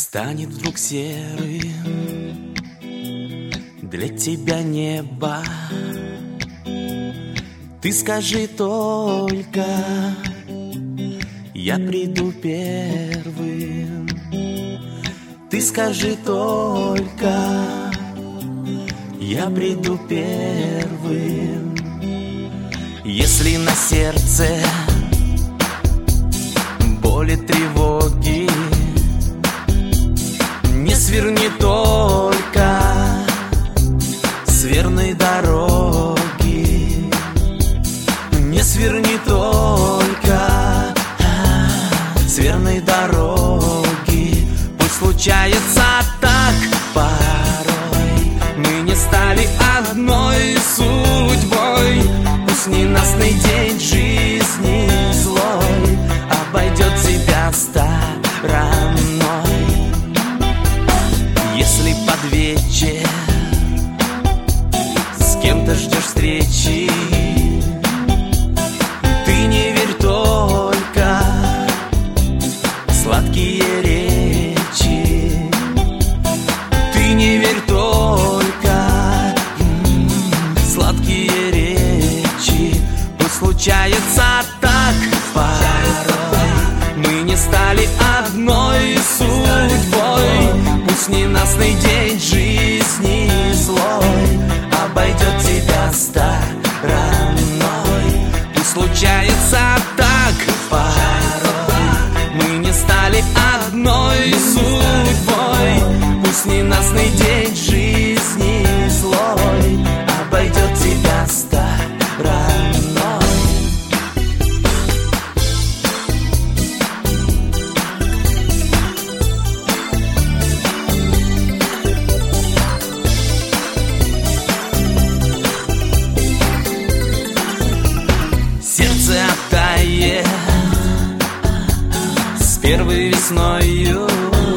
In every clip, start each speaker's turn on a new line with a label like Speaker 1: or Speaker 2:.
Speaker 1: Станет вдруг серым для тебя небо. Ты скажи только, я приду первым. Ты скажи только, я приду первым. Если на сердце боли, тревоги, не сверни только с верной дороги. Не сверни только с верной дороги. Пусть случается так порой, мы не стали одной судьбой. Пусть ненастный день жизни злой обойдет тебя стороной. Если под вечер с кем-то ждешь встречи, ты не верь только в сладкие речи. Ты не верь только в сладкие речи. Пусть случается так порой, мы не стали одной судьбой. Пусть ненастный день жизни злой обойдет тебя стороной. Пусть случается так порой, мы не стали одной судьбой. Пусть ненастный день жизни злой обойдет тебя стороной. Сердце оттает с первой весною.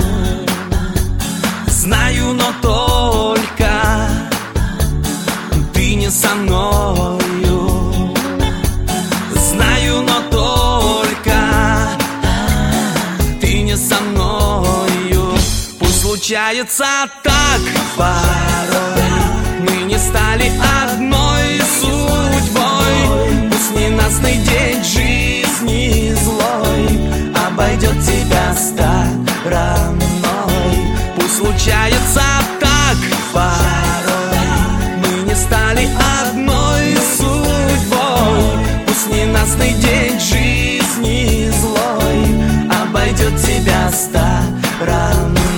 Speaker 1: Знаю, но только ты не со мною. Знаю, но только ты не со мною. Пусть случается так порой, мы не стали одной судьбой. Пусть ненастный день жизни злой обойдет тебя стороной. Пусть случается так порой, мы не стали одной судьбой. Пусть ненастный день жизни злой обойдет тебя стороной.